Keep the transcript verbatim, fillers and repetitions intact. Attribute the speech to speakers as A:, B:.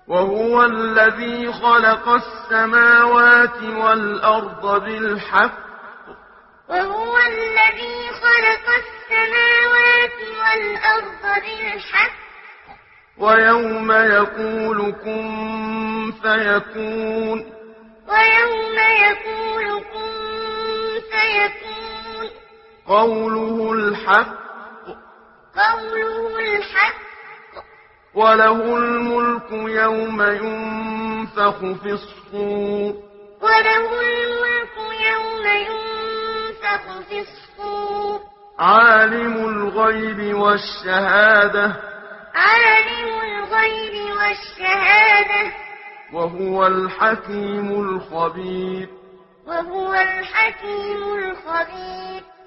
A: وهو الذي خلق السماوات والأرض بالحق
B: وهو الذي خلق السماوات والأرض بالحق
A: ويوم يقول كن فيكون
B: ويوم يقول كن فيكون
A: قوله الحق
B: قوله الحق
A: وله الملك يوم ينفخ في الصور
B: وله الملك يوم ينفخ في الصور
A: عالم الغيب والشهادة
B: عالم الغيب والشهادة
A: وهو الحكيم الخبير
B: وهو الحكيم الخبير